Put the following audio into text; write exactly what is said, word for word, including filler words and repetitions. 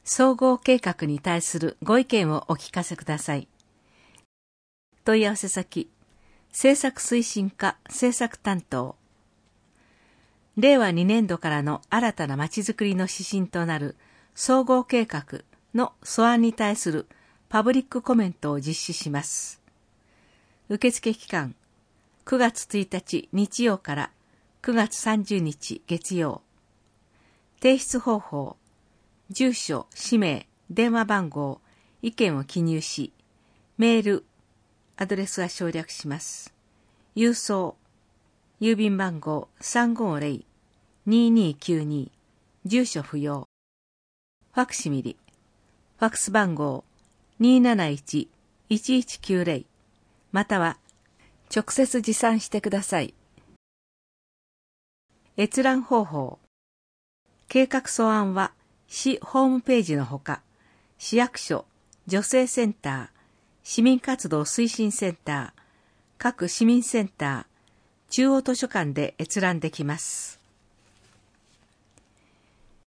総合計画に対するご意見をお聞かせください。問い合わせ先、政策推進課政策担当。れいわにねんどからの新たなまちづくりの指針となる総合計画の素案に対するパブリックコメントを実施します。受付期間、くがつついたち日曜からくがつさんじゅうにち月曜。提出方法、住所、氏名、電話番号、意見を記入し、メール、アドレスは省略します。郵送、郵便番号 さんごーぜろのにーにーきゅうに、住所不要。ファクシミリ、ファクス番号 にーなないちいちいちきゅうぜろ、または直接持参してください。閲覧方法、計画素案は市ホームページのほか、市役所、女性センター、市民活動推進センター、各市民センター、中央図書館で閲覧できます。